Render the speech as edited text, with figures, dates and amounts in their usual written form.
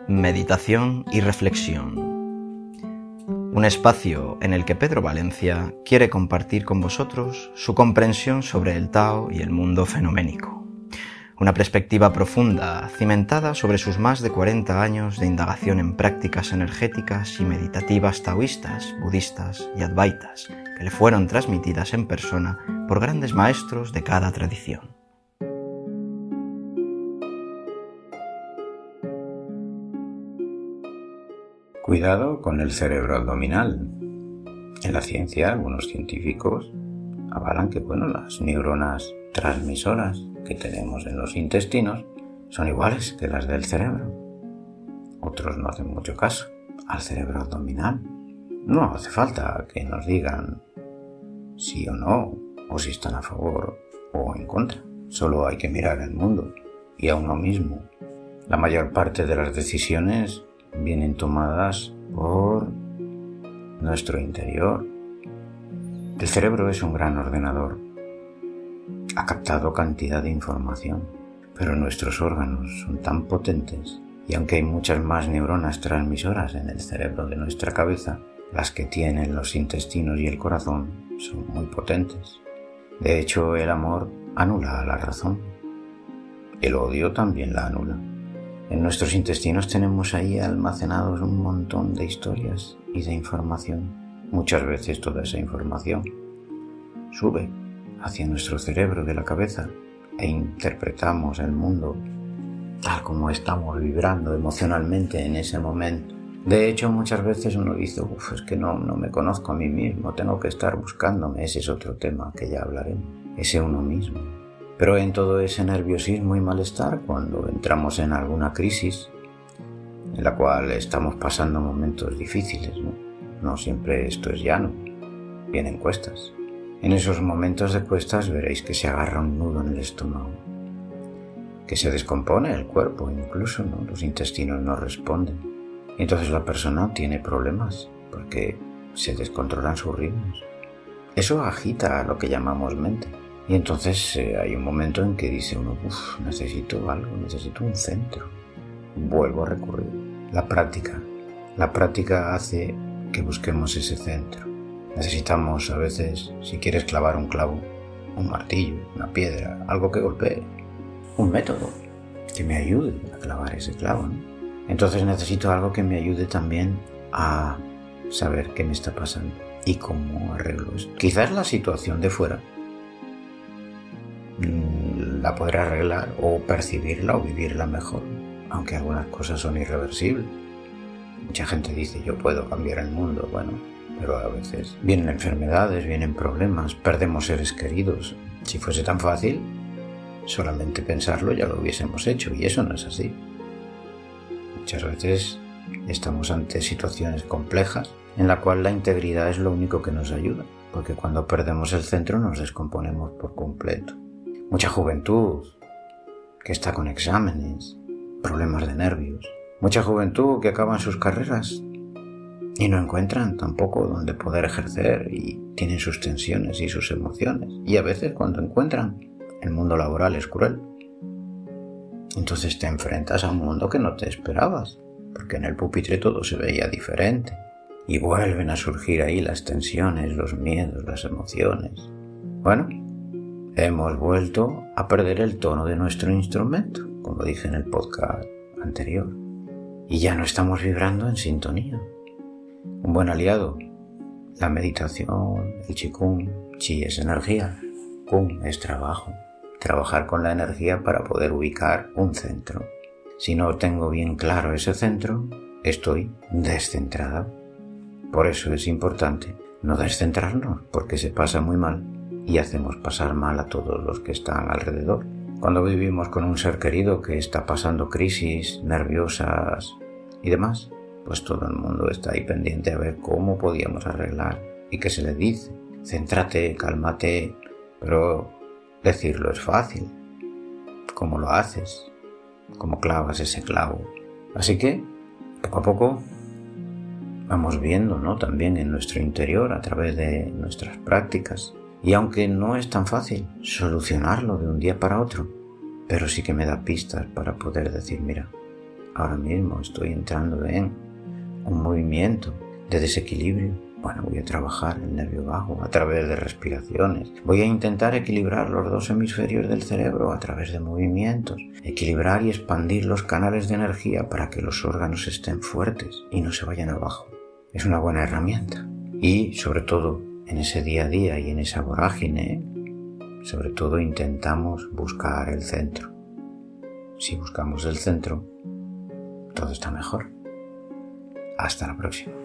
Meditación y reflexión. Un espacio en el que Pedro Valencia quiere compartir con vosotros su comprensión sobre el Tao y el mundo fenoménico. Una perspectiva profunda, cimentada sobre sus más de 40 años de indagación en prácticas energéticas y meditativas taoístas, budistas y advaitas, que le fueron transmitidas en persona por grandes maestros de cada tradición. Cuidado con el cerebro abdominal. En la ciencia, algunos científicos avalan que las neuronas transmisoras que tenemos en los intestinos son iguales que las del cerebro. Otros no hacen mucho caso al cerebro abdominal. No hace falta que nos digan sí o no, o si están a favor o en contra. Solo hay que mirar el mundo y a uno mismo. La mayor parte de las decisiones vienen tomadas por nuestro interior. El cerebro es un gran ordenador. Ha captado cantidad de información, pero nuestros órganos son tan potentes, y aunque hay muchas más neuronas transmisoras en el cerebro de nuestra cabeza, las que tienen los intestinos y el corazón son muy potentes. De hecho, el amor anula a la razón. El odio también la anula. En nuestros intestinos tenemos ahí almacenados un montón de historias y de información. Muchas veces toda esa información sube hacia nuestro cerebro de la cabeza e interpretamos el mundo tal como estamos vibrando emocionalmente en ese momento. De hecho, muchas veces uno dice, es que no me conozco a mí mismo, tengo que estar buscándome. Ese es otro tema que ya hablaremos, ese uno mismo. Pero en todo ese nerviosismo y malestar, cuando entramos en alguna crisis en la cual estamos pasando momentos difíciles, no siempre esto es llano, vienen cuestas. En esos momentos de cuestas veréis que se agarra un nudo en el estómago, que se descompone el cuerpo, incluso los intestinos no responden. Y entonces la persona tiene problemas porque se descontrolan sus ritmos. Eso agita a lo que llamamos mente. Y entonces hay un momento en que dice uno, necesito algo, necesito un centro. Vuelvo a recurrir. La práctica hace que busquemos ese centro. Necesitamos a veces, si quieres clavar un clavo, un martillo, una piedra, algo que golpee, un método que me ayude a clavar ese clavo, Entonces necesito algo que me ayude también a saber qué me está pasando y cómo arreglo esto. Quizás la situación de fuera la podré arreglar o percibirla o vivirla mejor, aunque algunas cosas son irreversibles. Mucha gente dice, yo puedo cambiar el mundo, pero a veces vienen enfermedades, vienen problemas, perdemos seres queridos. Si fuese tan fácil, solamente pensarlo ya lo hubiésemos hecho, y eso no es así. Muchas veces estamos ante situaciones complejas en la cual la integridad es lo único que nos ayuda, porque cuando perdemos el centro nos descomponemos por completo. Mucha juventud que está con exámenes, problemas de nervios. Mucha juventud que acaban sus carreras y no encuentran tampoco donde poder ejercer y tienen sus tensiones y sus emociones. Y a veces cuando encuentran, el mundo laboral es cruel. Entonces te enfrentas a un mundo que no te esperabas, porque en el pupitre todo se veía diferente. Y vuelven a surgir ahí las tensiones, los miedos, las emociones. Hemos vuelto a perder el tono de nuestro instrumento, como dije en el podcast anterior, y ya no estamos vibrando en sintonía. Un buen aliado, la meditación, el Qigong. Qi es energía, Kung es trabajo. Trabajar con la energía para poder ubicar un centro. Si no tengo bien claro ese centro, estoy descentrado. Por eso es importante no descentrarnos, porque se pasa muy mal y hacemos pasar mal a todos los que están alrededor. Cuando vivimos con un ser querido que está pasando crisis nerviosas y demás, pues todo el mundo está ahí pendiente a ver cómo podíamos arreglar. ¿Y qué se le dice? Céntrate, cálmate, pero decirlo es fácil. ¿Cómo lo haces? ¿Cómo clavas ese clavo? Así que, poco a poco, vamos viendo, también en nuestro interior a través de nuestras prácticas. Y aunque no es tan fácil solucionarlo de un día para otro, pero sí que me da pistas para poder decir, mira, ahora mismo estoy entrando en un movimiento de desequilibrio. Bueno, voy a trabajar el nervio vago a través de respiraciones. Voy a intentar equilibrar los dos hemisferios del cerebro a través de movimientos. Equilibrar y expandir los canales de energía para que los órganos estén fuertes y no se vayan abajo. Es una buena herramienta. Y sobre todo, en ese día a día y en esa vorágine, sobre todo intentamos buscar el centro. Si buscamos el centro, todo está mejor. Hasta la próxima.